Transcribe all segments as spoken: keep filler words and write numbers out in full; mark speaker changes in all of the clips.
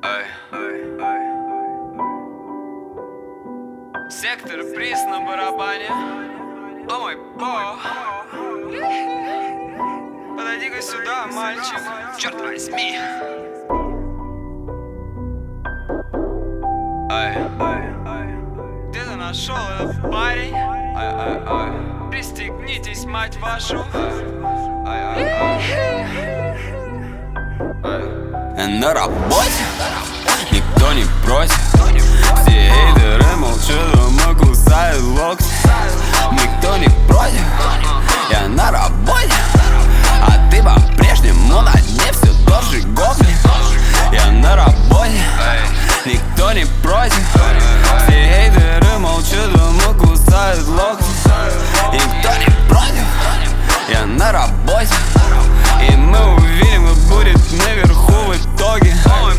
Speaker 1: Сектор приз на барабане. О мой бог. Подойди-ка сюда, мальчик. Черт возьми. Ай. Ты-то нашел этот парень. Ай, ай, ай. Пристегнитесь, мать вашу. Ай, ай, ай.
Speaker 2: На работе никто не против. Все хейтеры молчат, дома кусают локти. Никто не против, я на работе, а ты по-прежнему на дне все тот же гопник. Я на работе, никто не против. Все хейтеры молчат, дома кусают локти. Никто не против, я на работе, и мы увидим, кто будет наверху в итоге.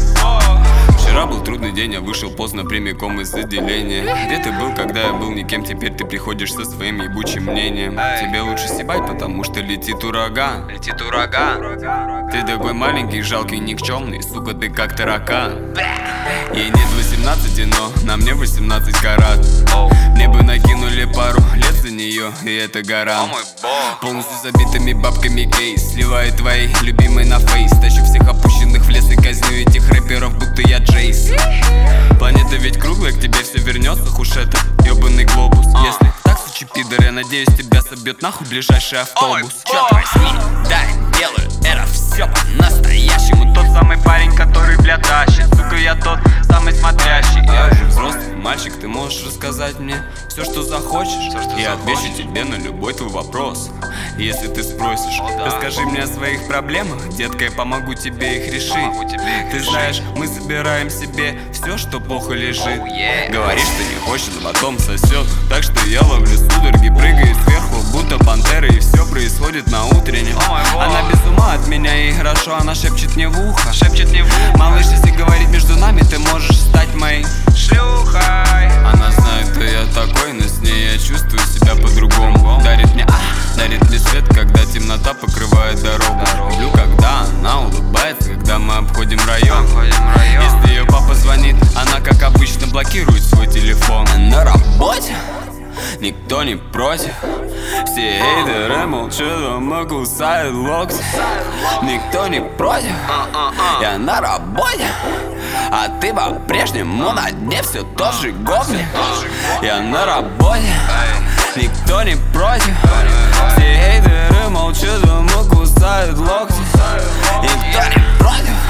Speaker 2: Вчера был трудный день, я вышел поздно прямиком из отделения. Где ты был, когда я был никем? Теперь ты приходишь со своим ебучим мнением. Тебе лучше стебать, потому что летит ураган. Летит ураган. Ты такой маленький, жалкий, никчемный, сука, ты как таракан. Ей нет восемнадцати, но на мне восемнадцать карат. Мне бы накинули пару лет за нее, и это гора. Полностью забитыми бабками кейс сливает твои любимые на фейс. Тащу всех опущенных в лес и казню этих рэперов, будто я Джейс. Планета ведь круглая, к тебе все вернется, хуш это ебаный глобус. Если так, сучи пидор, я надеюсь, тебя собьет нахуй ближайший автобус. Черт возьми, да, делаю это все по-настоящему. Тот самый парень, который, бля, тащит. Сука, я тот самый смотрящий. Я уже взрослый мальчик, ты можешь рассказать мне все, что захочешь. Все, что я захочешь. Отвечу тебе на любой твой вопрос. Если ты спросишь, О, да. расскажи мне о своих проблемах, детка, я помогу тебе их решить. Тебе их ты решить. Знаешь, мы собираем себе все, что плохо лежит. oh, yeah. Говоришь, что не хочешь, а потом сосет. Так что я ловлю судороги, прыгаю сверху, будто пантера, и все происходит на утреннем. oh, Она без ума от меня, и хорошо, она шепчет мне в ухо. Шепчет мне в ухо. Малыш, если говорить между нами, ты можешь стать моей шлюхой. Она знает, кто я такой, но с ней я чувствую себя по-другому. Дарит мне, а, дарит мне свет, когда темнота покрывает дорогу. Люблю, когда она улыбается, когда мы обходим район. Если ее папа звонит, она, как обычно, блокирует свой телефон. На работе никто не против. Все хейтеры молчат, дома кусают локти. Никто не против, я на работе, а ты по-прежнему на дне все тот же гопник. Я на работе, никто не против. Все хейтеры молчат, дома кусают локти. Никто не против,